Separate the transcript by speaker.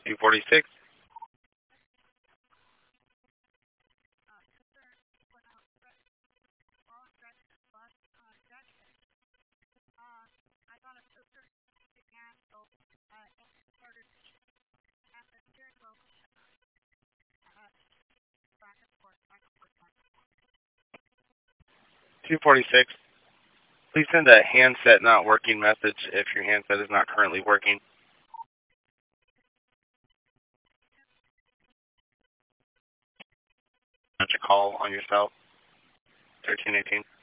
Speaker 1: 246. $246. Please send a handset not working message if your handset is not currently working. Such a call on yourself. 1318.